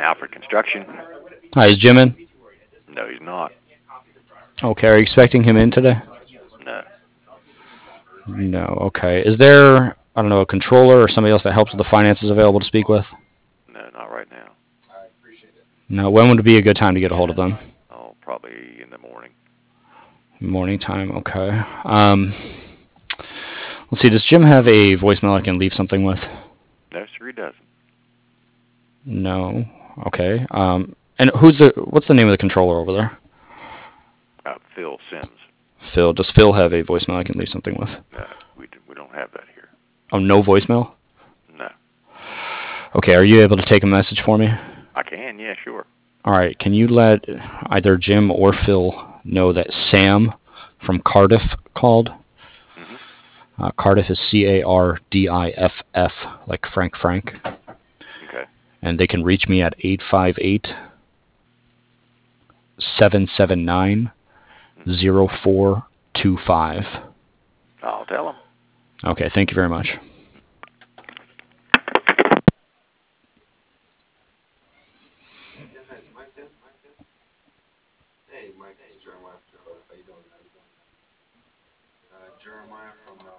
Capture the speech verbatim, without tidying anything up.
Alfred Construction. Hi, is Jim in? No, he's not. Okay, are you expecting him in today? No. No, okay. Is there, I don't know, a controller or somebody else that helps with the finances available to speak with? No, not right now. No, when would be a good time to get a hold of them? Oh, probably in the morning. Morning time, okay. Um, let's see, does Jim have a voicemail I can leave something with? No, sir, he doesn't. No, okay. Um, and who's the, what's the name of the controller over there? Uh, Phil Sims. Phil. Does Phil have a voicemail I can leave something with? No, we we don't have that here. Oh, no voicemail? No. Okay, are you able to take a message for me? I can, yeah, sure. All right, can you let either Jim or Phil know that Sam from Cardiff called? Mhm. Uh, Cardiff is C A R D I F F, like Frank Frank. Okay. And they can reach me at eight five eight, seven seven nine, Mhm. zero four two five. I'll tell him. Okay, thank you very much.